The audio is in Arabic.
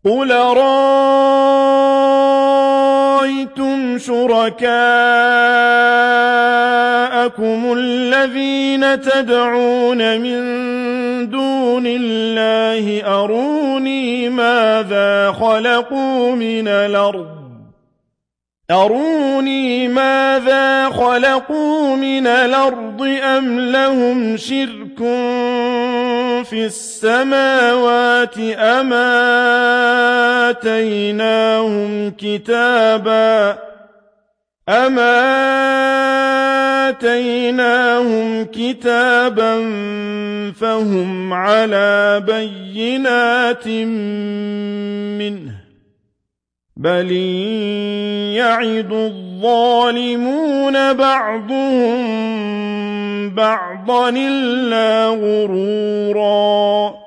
قُلْ أَرَأَيْتُمْ شُرَكَاءَكُمُ الَّذِينَ تَدْعُونَ مِن دُونِ اللَّهِ أَرُونِي مَاذَا خَلَقُوا مِنَ الْأَرْضِ أَمْ لَهُمْ شِرْكٌ فِي السَّمَاوَاتِ أَمْ آتَيْنَاهُمْ كِتَابًا فَهُمْ عَلَىٰ بَيِّنَاتٍ مِّنْهُ ۚ بَلْ يَعِدُ الظَّالِمُونَ بَعْضُهُم بَعْضًا إِلَّا غُرُورًا